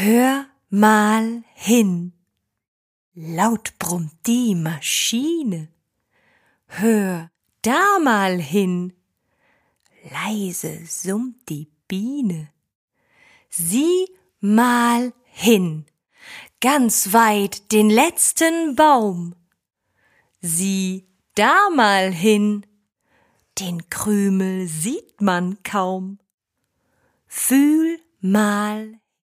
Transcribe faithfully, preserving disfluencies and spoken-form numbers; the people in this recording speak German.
Hör mal hin, laut brummt die Maschine. Hör da mal hin, leise summt die Biene. Sieh mal hin, ganz weit den letzten Baum. Sieh da mal hin, den Krümel sieht man kaum. Fühl mal